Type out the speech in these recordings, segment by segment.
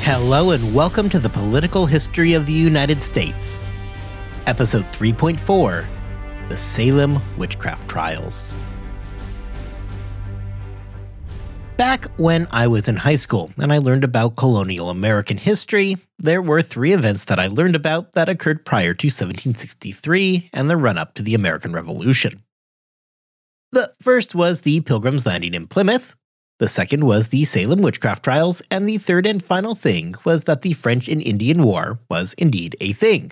Hello and welcome to the Political History of the United States. Episode 3.4, The Salem Witchcraft Trials. Back when I was in high school and I learned about colonial American history, there were three events that I learned about that occurred prior to 1763 and the run-up to the American Revolution. The first was the Pilgrims' Landing in Plymouth. The second was the Salem Witchcraft Trials, and the third and final thing was that the French and Indian War was indeed a thing.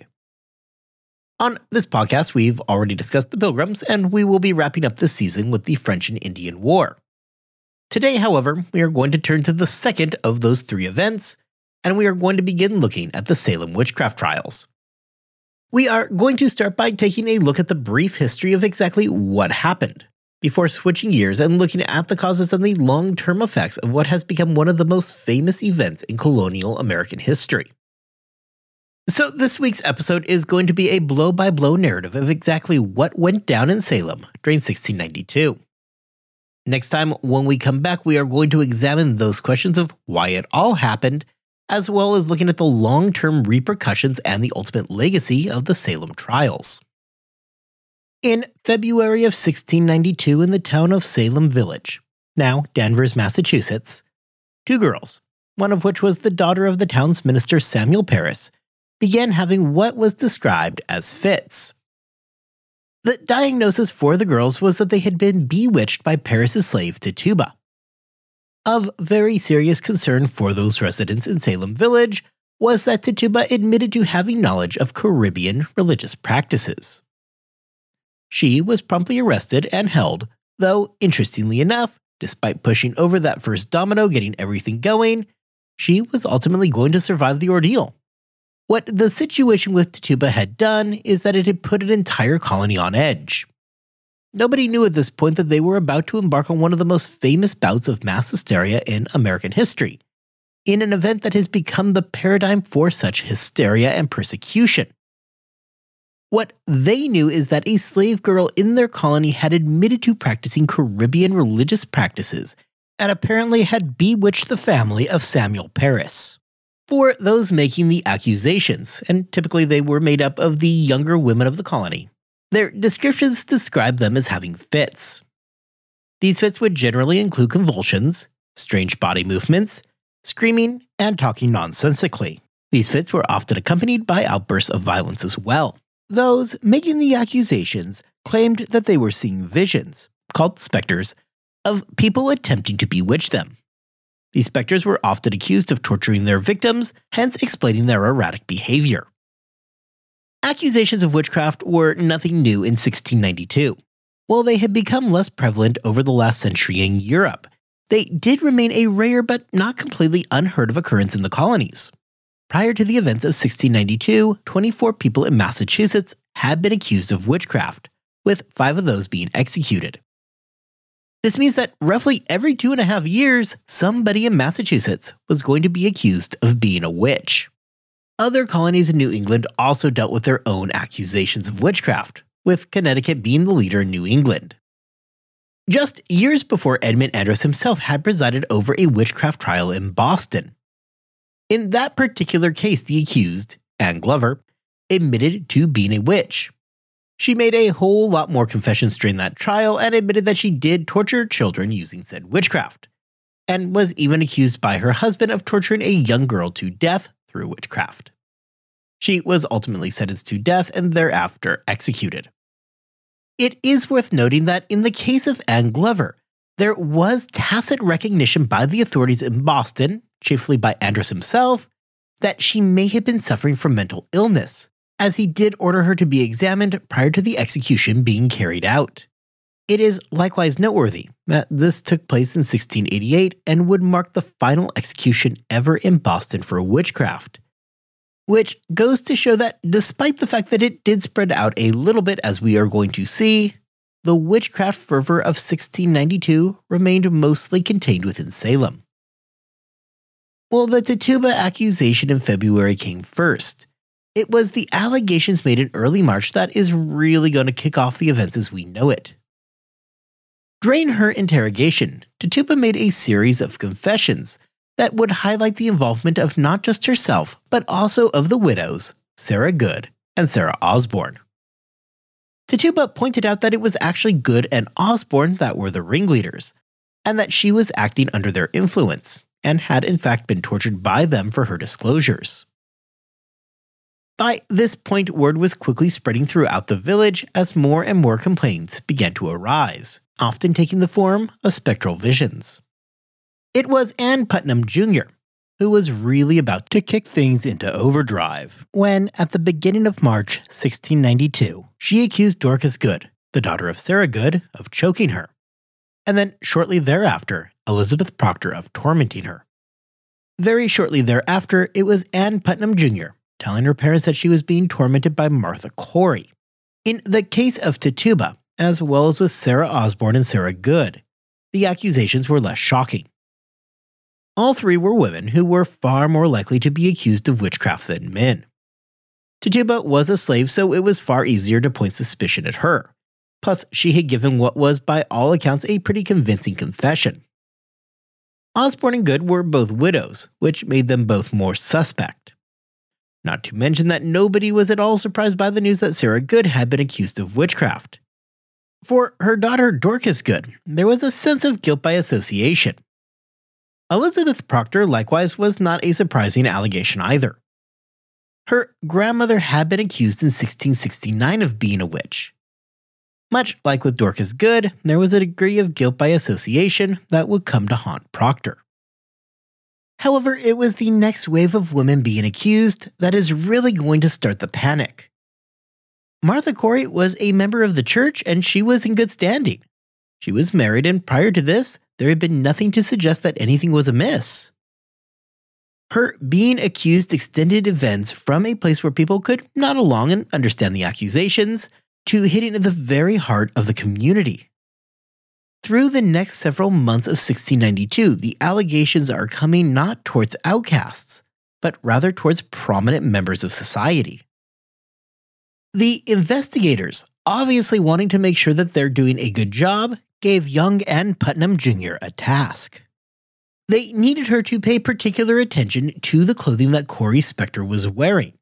On this podcast, we've already discussed the Pilgrims, and we will be wrapping up this season with the French and Indian War. Today, however, we are going to turn to the second of those three events, and we are going to begin looking at the Salem Witchcraft Trials. We are going to start by taking a look at the brief history of exactly what happened, before switching gears and looking at the causes and the long-term effects of what has become one of the most famous events in colonial American history. So this week's episode is going to be a blow-by-blow narrative of exactly what went down in Salem during 1692. Next time, when we come back, we are going to examine those questions of why it all happened, as well as looking at the long-term repercussions and the ultimate legacy of the Salem trials. In February of 1692 in the town of Salem Village, now Danvers, Massachusetts, two girls, one of which was the daughter of the town's minister Samuel Parris, began having what was described as fits. The diagnosis for the girls was that they had been bewitched by Parris's slave Tituba. Of very serious concern for those residents in Salem Village was that Tituba admitted to having knowledge of Caribbean religious practices. She was promptly arrested and held, though, interestingly enough, despite pushing over that first domino getting everything going, she was ultimately going to survive the ordeal. What the situation with Tituba had done is that it had put an entire colony on edge. Nobody knew at this point that they were about to embark on one of the most famous bouts of mass hysteria in American history, in an event that has become the paradigm for such hysteria and persecution. What they knew is that a slave girl in their colony had admitted to practicing Caribbean religious practices and apparently had bewitched the family of Samuel Parris. For those making the accusations, and typically they were made up of the younger women of the colony, their descriptions describe them as having fits. These fits would generally include convulsions, strange body movements, screaming, and talking nonsensically. These fits were often accompanied by outbursts of violence as well. Those making the accusations claimed that they were seeing visions, called specters, of people attempting to bewitch them. These specters were often accused of torturing their victims, hence explaining their erratic behavior. Accusations of witchcraft were nothing new in 1692. While they had become less prevalent over the last century in Europe, they did remain a rare but not completely unheard of occurrence in the colonies. Prior to the events of 1692, 24 people in Massachusetts had been accused of witchcraft, with 5 of those being executed. This means that roughly every 2.5 years, somebody in Massachusetts was going to be accused of being a witch. Other colonies in New England also dealt with their own accusations of witchcraft, with Connecticut being the leader in New England. Just years before Edmund Andros himself had presided over a witchcraft trial in Boston. In that particular case, the accused, Anne Glover, admitted to being a witch. She made a whole lot more confessions during that trial and admitted that she did torture children using said witchcraft, and was even accused by her husband of torturing a young girl to death through witchcraft. She was ultimately sentenced to death and thereafter executed. It is worth noting that in the case of Anne Glover, there was tacit recognition by the authorities in Boston, chiefly by Andros himself, that she may have been suffering from mental illness, as he did order her to be examined prior to the execution being carried out. It is likewise noteworthy that this took place in 1688 and would mark the final execution ever in Boston for witchcraft, which goes to show that despite the fact that it did spread out a little bit as we are going to see, the witchcraft fervor of 1692 remained mostly contained within Salem. Well, the Tituba accusation in February came first. It was the allegations made in early March that is really going to kick off the events as we know it. During her interrogation, Tituba made a series of confessions that would highlight the involvement of not just herself, but also of the widows, Sarah Good and Sarah Osborne. Tituba pointed out that it was actually Good and Osborne that were the ringleaders, and that she was acting under their influence, and had in fact been tortured by them for her disclosures. By this point, word was quickly spreading throughout the village as more and more complaints began to arise, often taking the form of spectral visions. It was Ann Putnam Jr., who was really about to kick things into overdrive when, at the beginning of March 1692, she accused Dorcas Good, the daughter of Sarah Good, of choking her, and then shortly thereafter, Elizabeth Proctor of tormenting her. Very shortly thereafter, it was Ann Putnam Jr. telling her parents that she was being tormented by Martha Corey. In the case of Tituba, as well as with Sarah Osborne and Sarah Good, the accusations were less shocking. All three were women who were far more likely to be accused of witchcraft than men. Tituba was a slave, so it was far easier to point suspicion at her. Plus, she had given what was, by all accounts, a pretty convincing confession. Osborne and Good were both widows, which made them both more suspect. Not to mention that nobody was at all surprised by the news that Sarah Good had been accused of witchcraft. For her daughter Dorcas Good, there was a sense of guilt by association. Elizabeth Proctor likewise was not a surprising allegation either. Her grandmother had been accused in 1669 of being a witch. Much like with Dorcas Good, there was a degree of guilt by association that would come to haunt Proctor. However, it was the next wave of women being accused that is really going to start the panic. Martha Corey was a member of the church and she was in good standing. She was married, and prior to this, there had been nothing to suggest that anything was amiss. Her being accused extended events from a place where people could nod along and understand the accusations to hitting at the very heart of the community. Through the next several months of 1692, the allegations are coming not towards outcasts, but rather towards prominent members of society. The investigators, obviously wanting to make sure that they're doing a good job, gave young Ann Putnam Jr. a task. They needed her to pay particular attention to the clothing that Corey Spector was wearing.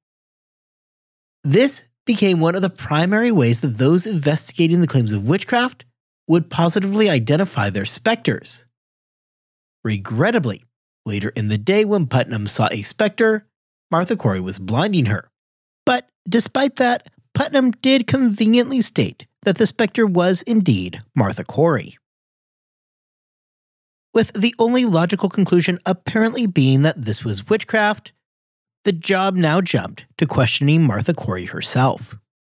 This became one of the primary ways that those investigating the claims of witchcraft would positively identify their specters. Regrettably, later in the day when Putnam saw a specter, Martha Corey was blinding her. But despite that, Putnam did conveniently state that the specter was indeed Martha Corey. With the only logical conclusion apparently being that this was witchcraft, the job now jumped to questioning Martha Corey herself.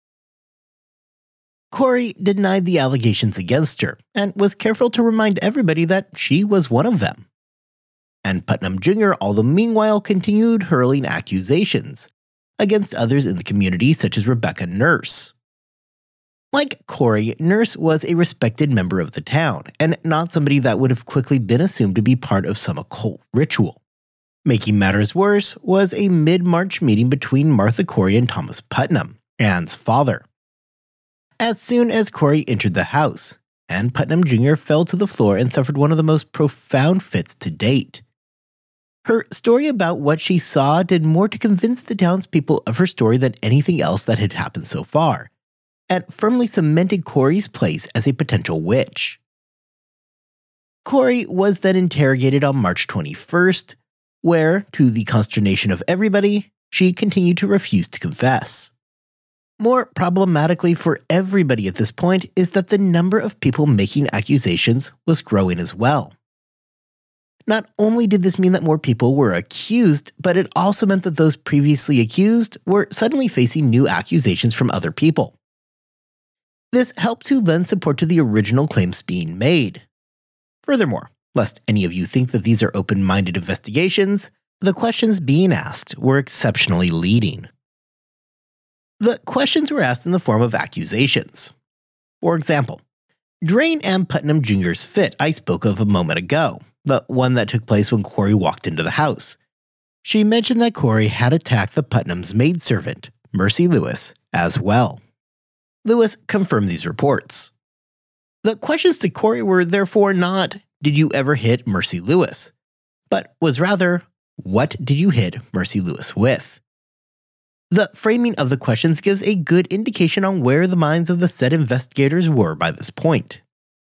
Corey denied the allegations against her and was careful to remind everybody that she was one of them. And Putnam Jr. all the meanwhile continued hurling accusations against others in the community such as Rebecca Nurse. Like Corey, Nurse was a respected member of the town, and not somebody that would have quickly been assumed to be part of some occult ritual. Making matters worse was a mid-March meeting between Martha Corey and Thomas Putnam, Ann's father. As soon as Corey entered the house, Ann Putnam Jr. fell to the floor and suffered one of the most profound fits to date. Her story about what she saw did more to convince the townspeople of her story than anything else that had happened so far, and firmly cemented Corey's place as a potential witch. Corey was then interrogated on March 21st, where, to the consternation of everybody, she continued to refuse to confess. More problematically for everybody at this point is that the number of people making accusations was growing as well. Not only did this mean that more people were accused, but it also meant that those previously accused were suddenly facing new accusations from other people. This helped to lend support to the original claims being made. Furthermore, lest any of you think that these are open-minded investigations, the questions being asked were exceptionally leading. The questions were asked in the form of accusations. For example, during Ann Putnam Jr.'s fit I spoke of a moment ago, the one that took place when Corey walked into the house, she mentioned that Corey had attacked the Putnam's maidservant, Mercy Lewis, as well. Lewis confirmed these reports. The questions to Corey were therefore not, "Did you ever hit Mercy Lewis?" but was rather, what did you hit Mercy Lewis with? The framing of the questions gives a good indication on where the minds of the said investigators were by this point.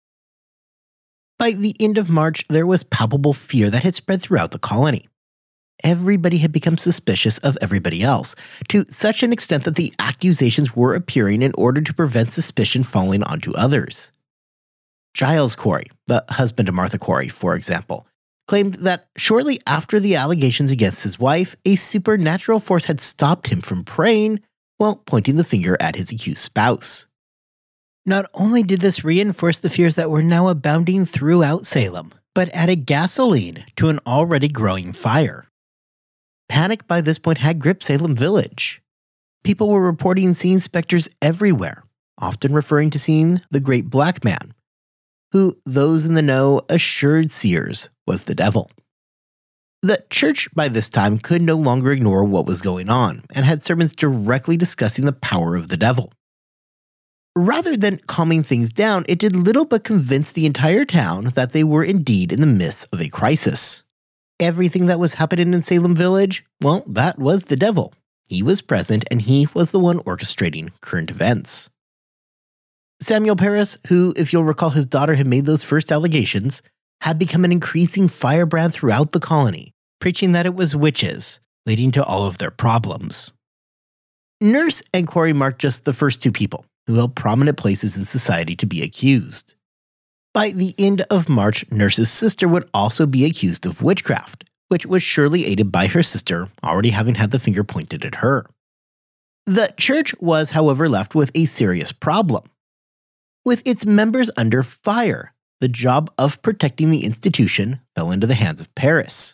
By the end of March, there was palpable fear that had spread throughout the colony. Everybody had become suspicious of everybody else, to such an extent that the accusations were appearing in order to prevent suspicion falling onto others. Giles Corey, the husband of Martha Corey, for example, claimed that shortly after the allegations against his wife, a supernatural force had stopped him from praying while pointing the finger at his accused spouse. Not only did this reinforce the fears that were now abounding throughout Salem, but added gasoline to an already growing fire. Panic by this point had gripped Salem Village. People were reporting seeing specters everywhere, often referring to seeing the Great Black Man, who those in the know assured seers was the devil. The church by this time could no longer ignore what was going on and had sermons directly discussing the power of the devil. Rather than calming things down, it did little but convince the entire town that they were indeed in the midst of a crisis. Everything that was happening in Salem Village, well, that was the devil. He was present and he was the one orchestrating current events. Samuel Parris, who, if you'll recall his daughter had made those first allegations, had become an increasing firebrand throughout the colony, preaching that it was witches, leading to all of their problems. Nurse and Corey marked just the first two people who held prominent places in society to be accused. By the end of March, Nurse's sister would also be accused of witchcraft, which was surely aided by her sister already having had the finger pointed at her. The church was, however, left with a serious problem. With its members under fire, the job of protecting the institution fell into the hands of Parris.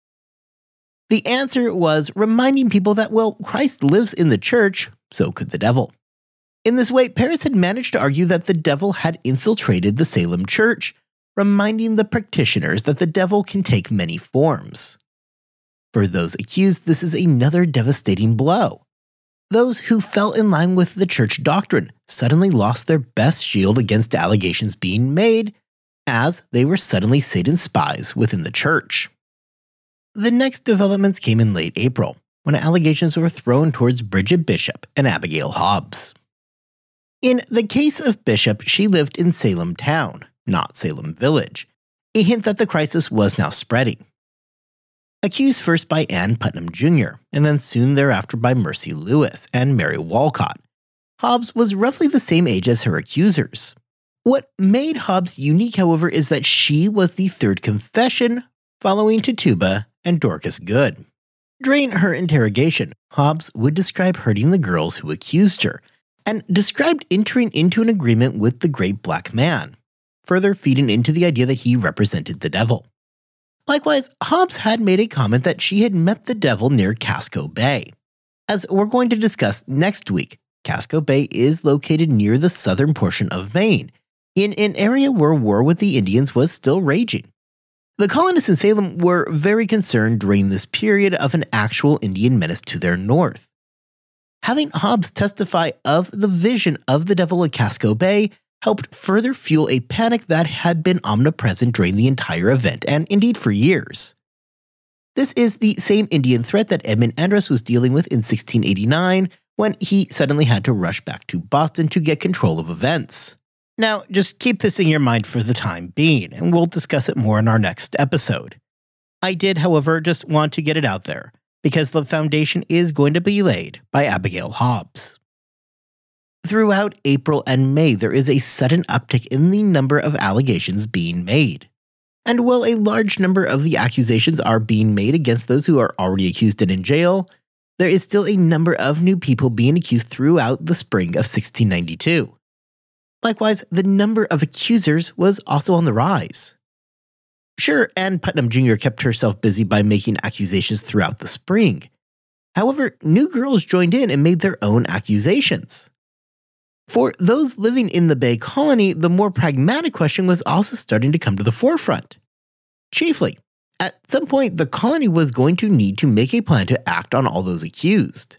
The answer was reminding people that, well, Christ lives in the church, so could the devil. In this way, Parris had managed to argue that the devil had infiltrated the Salem church, reminding the practitioners that the devil can take many forms. For those accused, this is another devastating blow. Those who fell in line with the church doctrine suddenly lost their best shield against allegations being made, as they were suddenly Satan's spies within the church. The next developments came in late April, when allegations were thrown towards Bridget Bishop and Abigail Hobbs. In the case of Bishop, she lived in Salem town, not Salem Village, a hint that the crisis was now spreading. Accused first by Ann Putnam Jr., and then soon thereafter by Mercy Lewis and Mary Walcott, Hobbs was roughly the same age as her accusers. What made Hobbs unique, however, is that she was the third confession following Tituba and Dorcas Good. During her interrogation, Hobbs would describe hurting the girls who accused her, and described entering into an agreement with the Great Black Man, further feeding into the idea that he represented the devil. Likewise, Hobbs had made a comment that she had met the devil near Casco Bay. As we're going to discuss next week, Casco Bay is located near the southern portion of Maine, in an area where war with the Indians was still raging. The colonists in Salem were very concerned during this period of an actual Indian menace to their north. Having Hobbs testify of the vision of the devil at Casco Bay helped further fuel a panic that had been omnipresent during the entire event, and indeed for years. This is the same Indian threat that Edmund Andros was dealing with in 1689 when he suddenly had to rush back to Boston to get control of events. Now, just keep this in your mind for the time being, and we'll discuss it more in our next episode. I did, however, just want to get it out there, because the foundation is going to be laid by Abigail Hobbs. Throughout April and May, there is a sudden uptick in the number of allegations being made. And while a large number of the accusations are being made against those who are already accused and in jail, there is still a number of new people being accused throughout the spring of 1692. Likewise, the number of accusers was also on the rise. Sure, Ann Putnam Jr. kept herself busy by making accusations throughout the spring. However, new girls joined in and made their own accusations. For those living in the Bay Colony, the more pragmatic question was also starting to come to the forefront. Chiefly, at some point, the colony was going to need to make a plan to act on all those accused.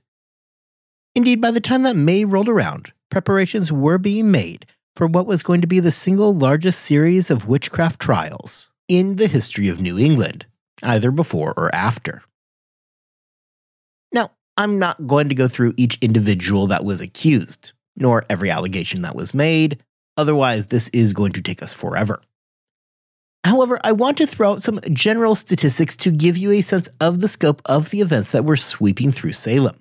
Indeed, by the time that May rolled around, preparations were being made for what was going to be the single largest series of witchcraft trials in the history of New England, either before or after. Now, I'm not going to go through each individual that was accused, nor every allegation that was made, otherwise this is going to take us forever. However, I want to throw out some general statistics to give you a sense of the scope of the events that were sweeping through Salem.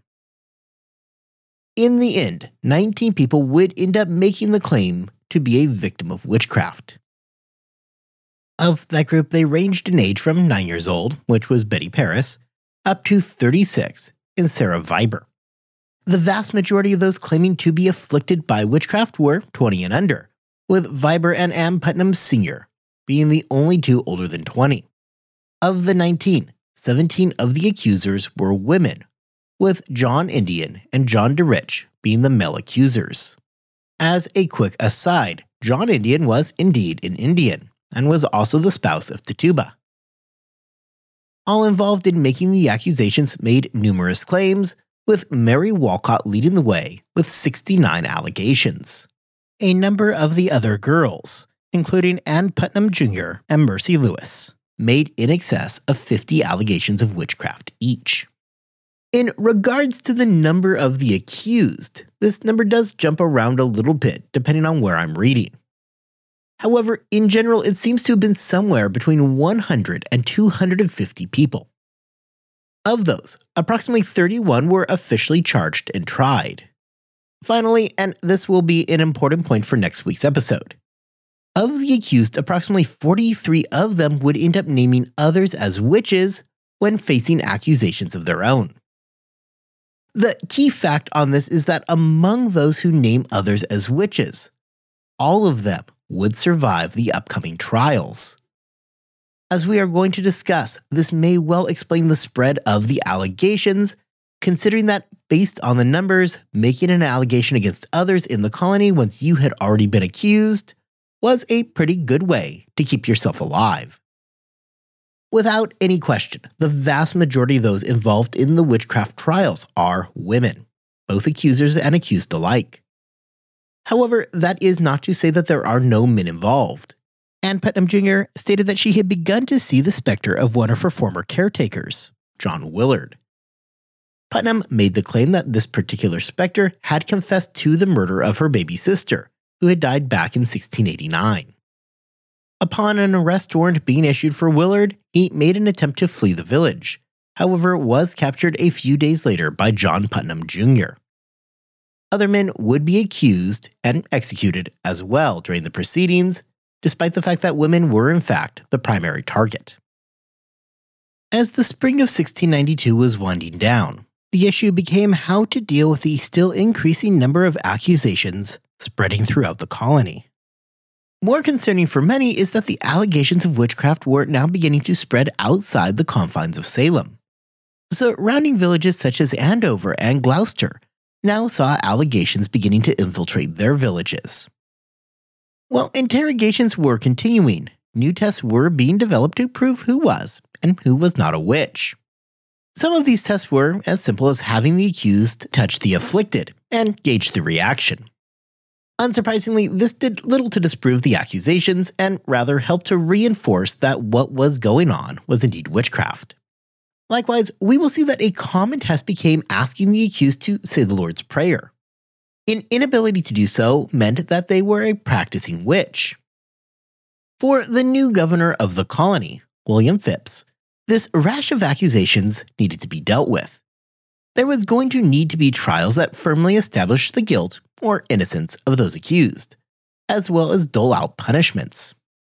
In the end, 19 people would end up making the claim to be a victim of witchcraft. Of that group, they ranged in age from 9 years old, which was Betty Paris, up to 36 in Sarah Viber. The vast majority of those claiming to be afflicted by witchcraft were 20 and under, with Viber and Ann Putnam Sr. being the only two older than 20. Of the 19, 17 of the accusers were women, with John Indian and John DeRich being the male accusers. As a quick aside, John Indian was indeed an Indian, and was also the spouse of Tituba. All involved in making the accusations made numerous claims, with Mary Walcott leading the way with 69 allegations. A number of the other girls, including Ann Putnam Jr. and Mercy Lewis, made in excess of 50 allegations of witchcraft each. In regards to the number of the accused, this number does jump around a little bit depending on where I'm reading. However, in general, it seems to have been somewhere between 100 and 250 people. Of those, approximately 31 were officially charged and tried. Finally, and this will be an important point for next week's episode, of the accused, approximately 43 of them would end up naming others as witches when facing accusations of their own. The key fact on this is that among those who name others as witches, all of them would survive the upcoming trials. As we are going to discuss, this may well explain the spread of the allegations, considering that, based on the numbers, making an allegation against others in the colony once you had already been accused was a pretty good way to keep yourself alive. Without any question, the vast majority of those involved in the witchcraft trials are women, both accusers and accused alike. However, that is not to say that there are no men involved. Ann Putnam Jr. stated that she had begun to see the specter of one of her former caretakers, John Willard. Putnam made the claim that this particular specter had confessed to the murder of her baby sister, who had died back in 1689. Upon an arrest warrant being issued for Willard, he made an attempt to flee the village, however was captured a few days later by John Putnam Jr. Other men would be accused and executed as well during the proceedings, despite the fact that women were in fact the primary target. As the spring of 1692 was winding down, the issue became how to deal with the still increasing number of accusations spreading throughout the colony. More concerning for many is that the allegations of witchcraft were now beginning to spread outside the confines of Salem. Surrounding villages such as Andover and Gloucester now saw allegations beginning to infiltrate their villages. While interrogations were continuing, new tests were being developed to prove who was and who was not a witch. Some of these tests were as simple as having the accused touch the afflicted and gauge the reaction. Unsurprisingly, this did little to disprove the accusations and rather helped to reinforce that what was going on was indeed witchcraft. Likewise, we will see that a common test became asking the accused to say the Lord's Prayer. An inability to do so meant that they were a practicing witch. For the new governor of the colony, William Phips, this rash of accusations needed to be dealt with. There was going to need to be trials that firmly established the guilt or innocence of those accused, as well as dole out punishments.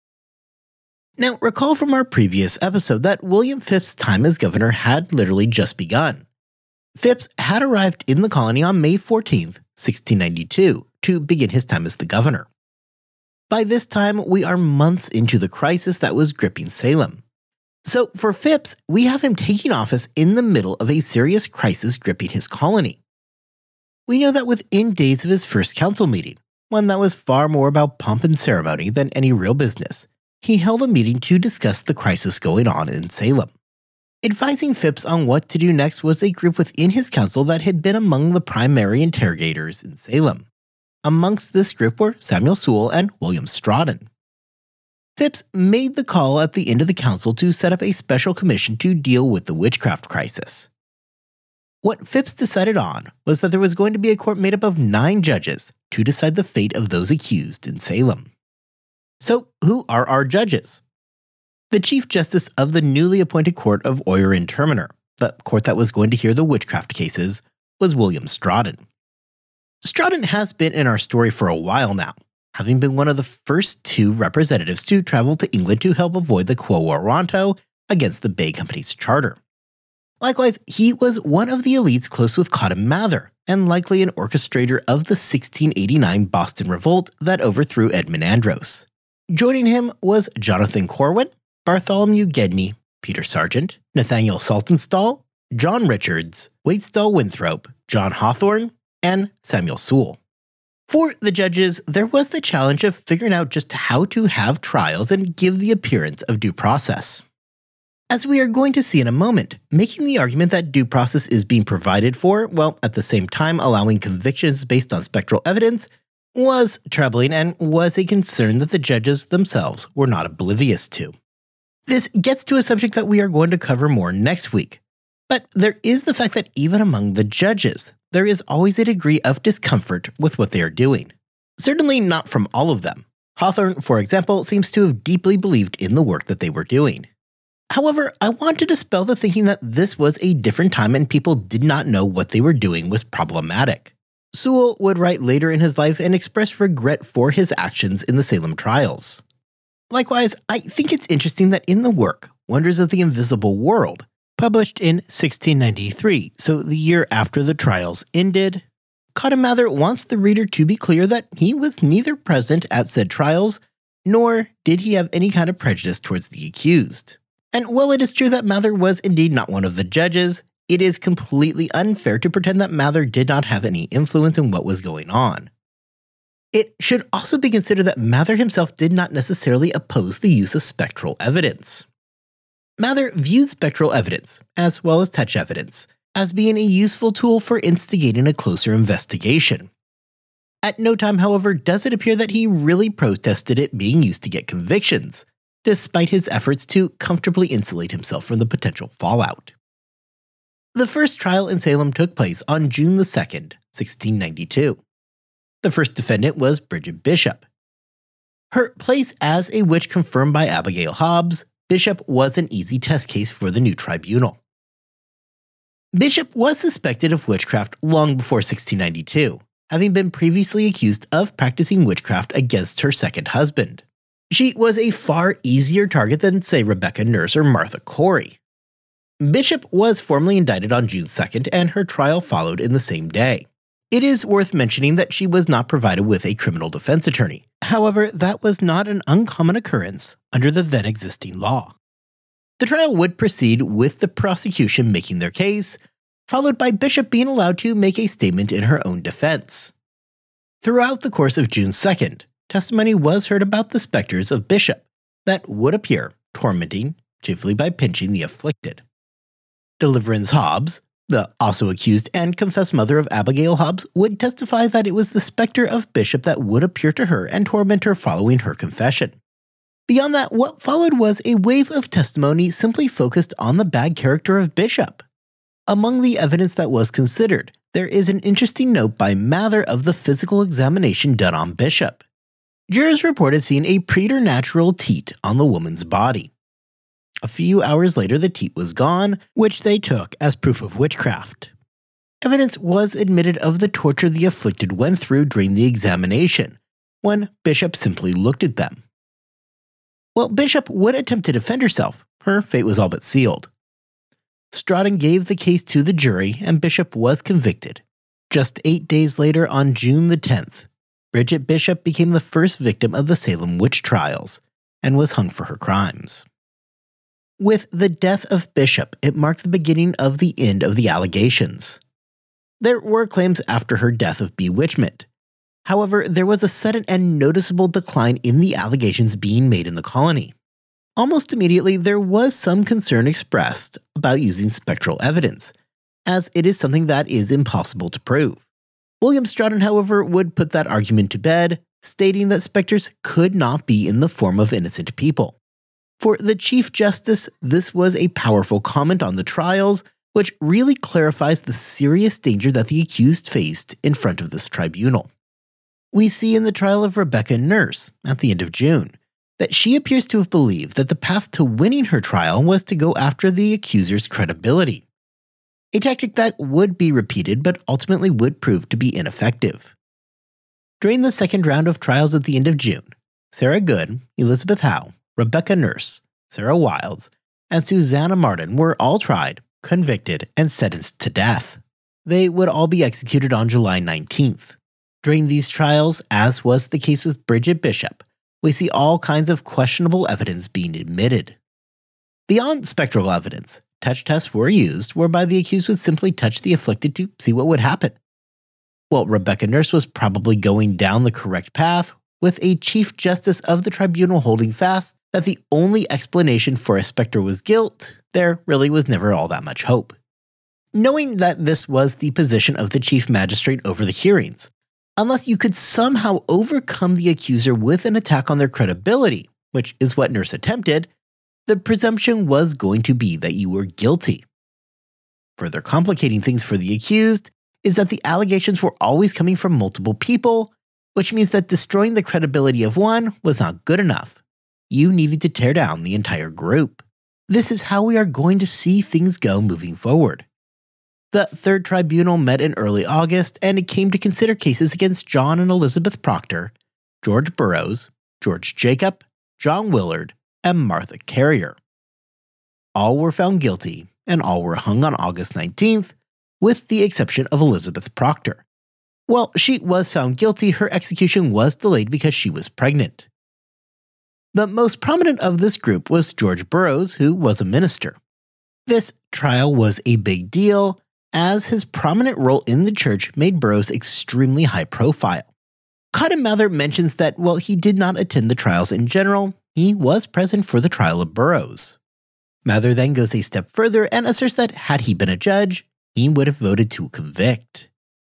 Now, recall from our previous episode that William Phips' time as governor had literally just begun. Phips had arrived in the colony on May 14, 1692, to begin his time as the governor. By this time, we are months into the crisis that was gripping Salem. So for Phips, we have him taking office in the middle of a serious crisis gripping his colony. We know that within days of his first council meeting, one that was far more about pomp and ceremony than any real business, he held a meeting to discuss the crisis going on in Salem. Advising Phips on what to do next was a group within his council that had been among the primary interrogators in Salem. Amongst this group were Samuel Sewall and William Strawden. Phips made the call at the end of the council to set up a special commission to deal with the witchcraft crisis. What Phips decided on was that there was going to be a court made up of 9 judges to decide the fate of those accused in Salem. So, who are our judges? The Chief Justice of the newly appointed Court of Oyer and Terminer, the court that was going to hear the witchcraft cases, was William Strawden. Strawden has been in our story for a while now, having been one of the first 2 representatives to travel to England to help avoid the Quo Warranto against the Bay Company's charter. Likewise, he was one of the elites close with Cotton Mather, and likely an orchestrator of the 1689 Boston Revolt that overthrew Edmund Andros. Joining him was Jonathan Corwin, Bartholomew Gedney, Peter Sargent, Nathaniel Saltonstall, John Richards, Waitstall Winthrop, John Hawthorne, and Samuel Sewell. For the judges, there was the challenge of figuring out just how to have trials and give the appearance of due process. As we are going to see in a moment, making the argument that due process is being provided for, while at the same time allowing convictions based on spectral evidence, was troubling and was a concern that the judges themselves were not oblivious to. This gets to a subject that we are going to cover more next week. But there is the fact that even among the judges, there is always a degree of discomfort with what they are doing. Certainly not from all of them. Hawthorne, for example, seems to have deeply believed in the work that they were doing. However, I want to dispel the thinking that this was a different time and people did not know what they were doing was problematic. Sewell would write later in his life and express regret for his actions in the Salem trials. Likewise, I think it's interesting that in the work, Wonders of the Invisible World, published in 1693, so the year after the trials ended, Cotton Mather wants the reader to be clear that he was neither present at said trials, nor did he have any kind of prejudice towards the accused. And while it is true that Mather was indeed not one of the judges, it is completely unfair to pretend that Mather did not have any influence in what was going on. It should also be considered that Mather himself did not necessarily oppose the use of spectral evidence. Mather viewed spectral evidence, as well as touch evidence, as being a useful tool for instigating a closer investigation. At no time, however, does it appear that he really protested it being used to get convictions, despite his efforts to comfortably insulate himself from the potential fallout. The first trial in Salem took place on June 2, 1692. The first defendant was Bridget Bishop. Her place as a witch confirmed by Abigail Hobbs, Bishop was an easy test case for the new tribunal. Bishop was suspected of witchcraft long before 1692, having been previously accused of practicing witchcraft against her second husband. She was a far easier target than, say, Rebecca Nurse or Martha Corey. Bishop was formally indicted on June 2nd, and her trial followed in the same day. It is worth mentioning that she was not provided with a criminal defense attorney. However, that was not an uncommon occurrence under the then existing law. The trial would proceed with the prosecution making their case, followed by Bishop being allowed to make a statement in her own defense. Throughout the course of June 2nd, testimony was heard about the specters of Bishop that would appear, tormenting, chiefly by pinching the afflicted. Deliverance Hobbs, the also accused and confessed mother of Abigail Hobbs, would testify that it was the specter of Bishop that would appear to her and torment her following her confession. Beyond that, what followed was a wave of testimony simply focused on the bad character of Bishop. Among the evidence that was considered, there is an interesting note by Mather of the physical examination done on Bishop. Jurors reported seeing a preternatural teat on the woman's body. A few hours later, the teat was gone, which they took as proof of witchcraft. Evidence was admitted of the torture the afflicted went through during the examination, when Bishop simply looked at them. While Bishop would attempt to defend herself, her fate was all but sealed. Strawden gave the case to the jury, and Bishop was convicted. Just 8 days later, on June the 10th, Bridget Bishop became the first victim of the Salem witch trials and was hung for her crimes. With the death of Bishop, it marked the beginning of the end of the allegations. There were claims after her death of bewitchment. However, there was a sudden and noticeable decline in the allegations being made in the colony. Almost immediately, there was some concern expressed about using spectral evidence, as it is something that is impossible to prove. William Strawden, however, would put that argument to bed, stating that specters could not be in the form of innocent people. For the Chief Justice, this was a powerful comment on the trials, which really clarifies the serious danger that the accused faced in front of this tribunal. We see in the trial of Rebecca Nurse, at the end of June, that she appears to have believed that the path to winning her trial was to go after the accuser's credibility, a tactic that would be repeated but ultimately would prove to be ineffective. During the second round of trials at the end of June, Sarah Good, Elizabeth Howe, Rebecca Nurse, Sarah Wilds, and Susanna Martin were all tried, convicted, and sentenced to death. They would all be executed on July 19th. During these trials, as was the case with Bridget Bishop, we see all kinds of questionable evidence being admitted. Beyond spectral evidence, touch tests were used whereby the accused would simply touch the afflicted to see what would happen. Well, Rebecca Nurse was probably going down the correct path, with a Chief Justice of the tribunal holding fast that the only explanation for a specter was guilt. There really was never all that much hope. Knowing that this was the position of the Chief Magistrate over the hearings, unless you could somehow overcome the accuser with an attack on their credibility, which is what Nurse attempted, the presumption was going to be that you were guilty. Further complicating things for the accused is that the allegations were always coming from multiple people, which means that destroying the credibility of one was not good enough. You needed to tear down the entire group. This is how we are going to see things go moving forward. The third tribunal met in early August, and it came to consider cases against John and Elizabeth Proctor, George Burroughs, George Jacob, John Willard, and Martha Carrier. All were found guilty, and all were hung on August 19th, with the exception of Elizabeth Proctor. While she was found guilty, her execution was delayed because she was pregnant. The most prominent of this group was George Burroughs, who was a minister. This trial was a big deal, as his prominent role in the church made Burroughs extremely high profile. Cotton Mather mentions that while he did not attend the trials in general, he was present for the trial of Burroughs. Mather then goes a step further and asserts that had he been a judge, he would have voted to convict.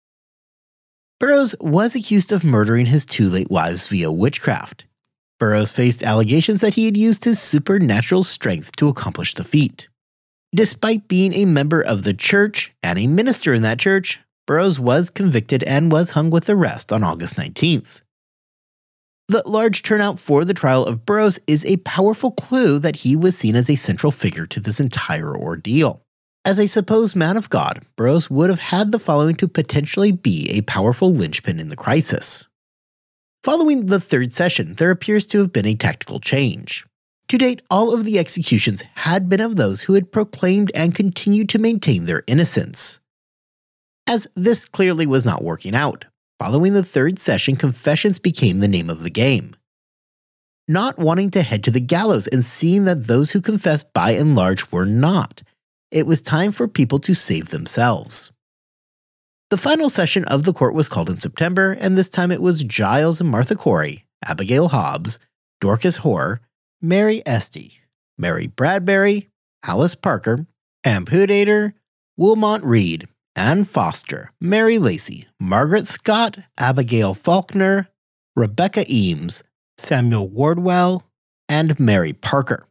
Burroughs was accused of murdering his two late wives via witchcraft. Burroughs faced allegations that he had used his supernatural strength to accomplish the feat. Despite being a member of the church and a minister in that church, Burroughs was convicted and was hung with the rest on August 19th. The large turnout for the trial of Burroughs is a powerful clue that he was seen as a central figure to this entire ordeal. As a supposed man of God, Burroughs would have had the following to potentially be a powerful linchpin in the crisis. Following the third session, there appears to have been a tactical change. To date, all of the executions had been of those who had proclaimed and continued to maintain their innocence. As this clearly was not working out, following the third session, confessions became the name of the game. Not wanting to head to the gallows and seeing that those who confessed by and large were not, it was time for people to save themselves. The final session of the court was called in September, and this time it was Giles and Martha Corey, Abigail Hobbs, Dorcas Hoare, Mary Estey, Mary Bradbury, Alice Parker, Ann Pudater, Wilmot Reed, Ann Foster, Mary Lacey, Margaret Scott, Abigail Faulkner, Rebecca Eames, Samuel Wardwell, and Mary Parker.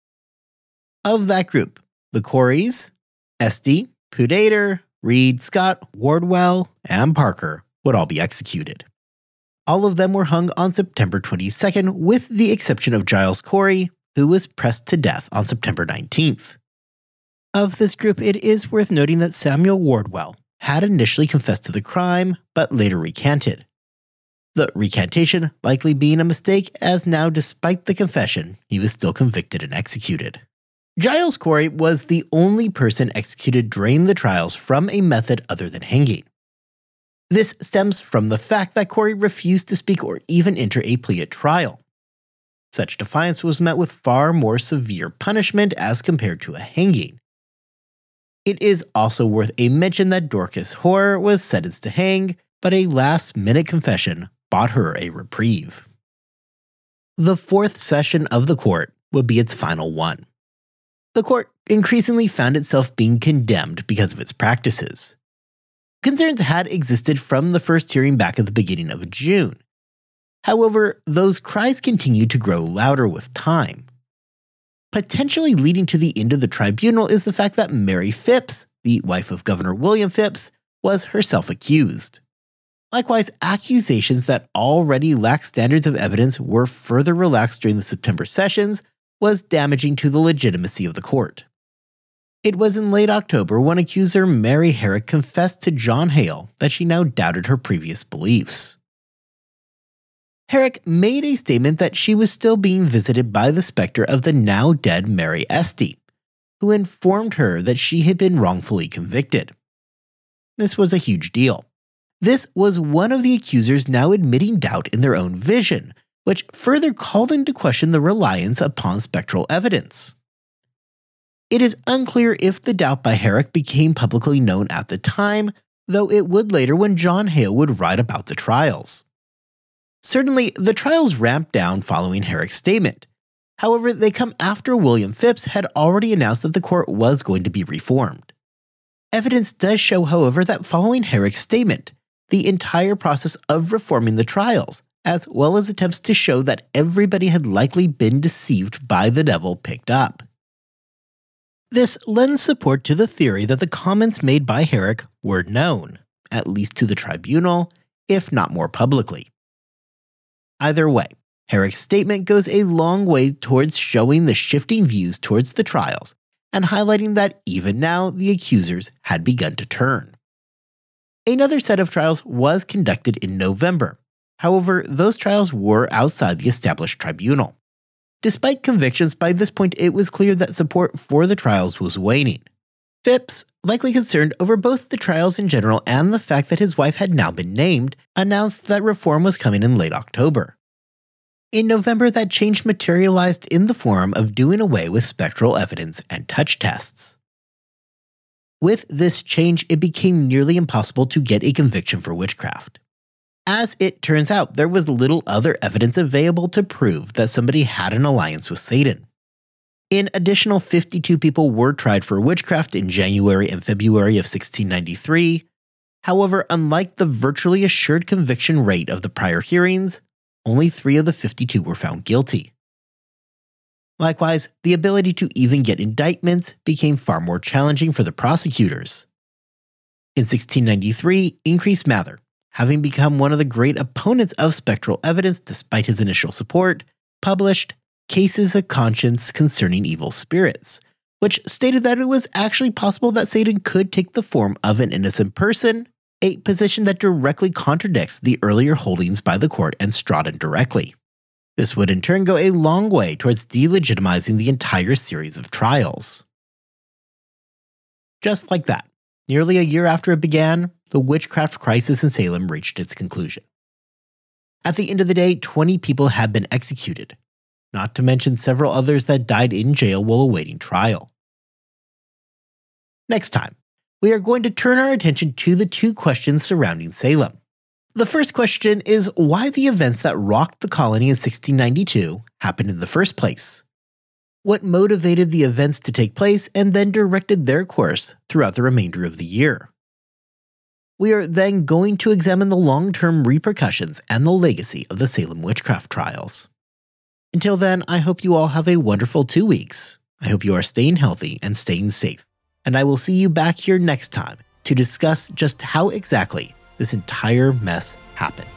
Of that group, the Coreys, Estey, Pudater, Reed, Scott, Wardwell, and Parker would all be executed. All of them were hung on September 22nd, with the exception of Giles Corey, who was pressed to death on September 19th. Of this group, it is worth noting that Samuel Wardwell had initially confessed to the crime, but later recanted. The recantation likely being a mistake, as now, despite the confession, he was still convicted and executed. Giles Corey was the only person executed during the trials from a method other than hanging. This stems from the fact that Corey refused to speak or even enter a plea at trial. Such defiance was met with far more severe punishment as compared to a hanging. It is also worth a mention that Dorcas Hoare was sentenced to hang, but a last-minute confession bought her a reprieve. The fourth session of the court would be its final one. The court increasingly found itself being condemned because of its practices. Concerns had existed from the first hearing back at the beginning of June. However, those cries continued to grow louder with time. Potentially leading to the end of the tribunal is the fact that Mary Phipps, the wife of Governor William Phipps, was herself accused. Likewise, accusations that already lacked standards of evidence were further relaxed during the September sessions was damaging to the legitimacy of the court. It was in late October when accuser Mary Herrick confessed to John Hale that she now doubted her previous beliefs. Herrick made a statement that she was still being visited by the specter of the now dead Mary Esty, who informed her that she had been wrongfully convicted. This was a huge deal. This was one of the accusers now admitting doubt in their own vision, which further called into question the reliance upon spectral evidence. It is unclear if the doubt by Herrick became publicly known at the time, though it would later when John Hale would write about the trials. Certainly, the trials ramped down following Herrick's statement. However, they come after William Phipps had already announced that the court was going to be reformed. Evidence does show, however, that following Herrick's statement, the entire process of reforming the trials, as well as attempts to show that everybody had likely been deceived by the devil, picked up. This lends support to the theory that the comments made by Herrick were known, at least to the tribunal, if not more publicly. Either way, Herrick's statement goes a long way towards showing the shifting views towards the trials and highlighting that even now the accusers had begun to turn. Another set of trials was conducted in November. However, those trials were outside the established tribunal. Despite convictions, by this point it was clear that support for the trials was waning. Phipps, likely concerned over both the trials in general and the fact that his wife had now been named, announced that reform was coming in late October. In November, that change materialized in the form of doing away with spectral evidence and touch tests. With this change, it became nearly impossible to get a conviction for witchcraft. As it turns out, there was little other evidence available to prove that somebody had an alliance with Satan. An additional 52 people were tried for witchcraft in January and February of 1693. However, unlike the virtually assured conviction rate of the prior hearings, only 3 of the 52 were found guilty. Likewise, the ability to even get indictments became far more challenging for the prosecutors. In 1693, Increase Mather, having become one of the great opponents of spectral evidence despite his initial support, published Cases of Conscience Concerning Evil Spirits, which stated that it was actually possible that Satan could take the form of an innocent person, a position that directly contradicts the earlier holdings by the court and Stratton directly. This would in turn go a long way towards delegitimizing the entire series of trials. Just like that, nearly a year after it began, the witchcraft crisis in Salem reached its conclusion. At the end of the day, 20 people had been executed, not to mention several others that died in jail while awaiting trial. Next time, we are going to turn our attention to the 2 questions surrounding Salem. The first question is why the events that rocked the colony in 1692 happened in the first place. What motivated the events to take place and then directed their course throughout the remainder of the year. We are then going to examine the long-term repercussions and the legacy of the Salem witchcraft trials. Until then, I hope you all have a wonderful 2 weeks. I hope you are staying healthy and staying safe. And I will see you back here next time to discuss just how exactly this entire mess happened.